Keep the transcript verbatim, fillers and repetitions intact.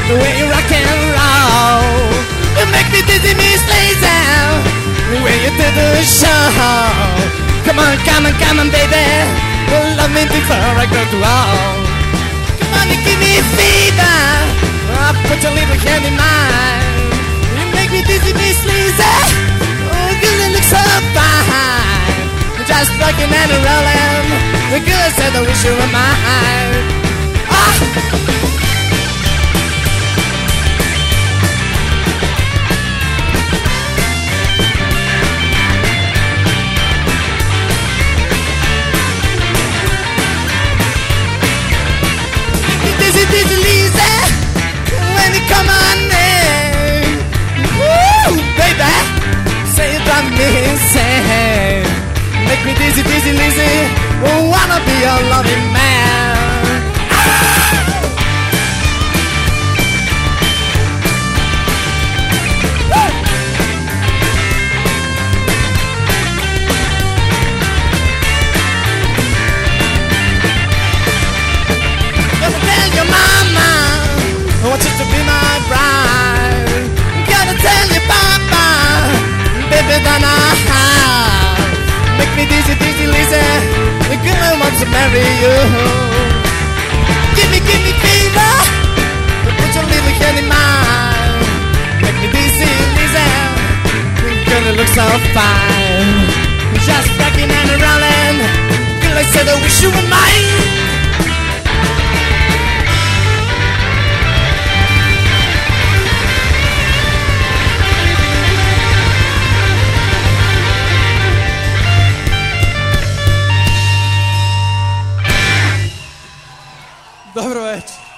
the way you rock and roll. You make me dizzy, Miss Lazy, the way you did the show. Come on, come on, come on, baby, love me before I go to all. Come on, you give me fever, I'll put your little hand in mine. You make me dizzy, Miss Lazy, oh, girl, you look so fine. Just rocking and rolling, the girl said I wish you were mine. Ah! Dizzy, dizzy, Lizzy, when you come on in, woo, baby, say you drive me insane. Make me dizzy, dizzy, Lizzy, oh, wanna be your loving man. Ah! Gotta tell your mama, I want you to be my bride. Gotta tell your papa, baby, that I make me dizzy, dizzy, Lizzy, the girl I want to marry you. Give me, give me fever, put your little hand in mine. Make me dizzy, Lizzy, the girl that looks so fine. Just rocking and rolling, girl I said I wish you were mine. Dobro večer.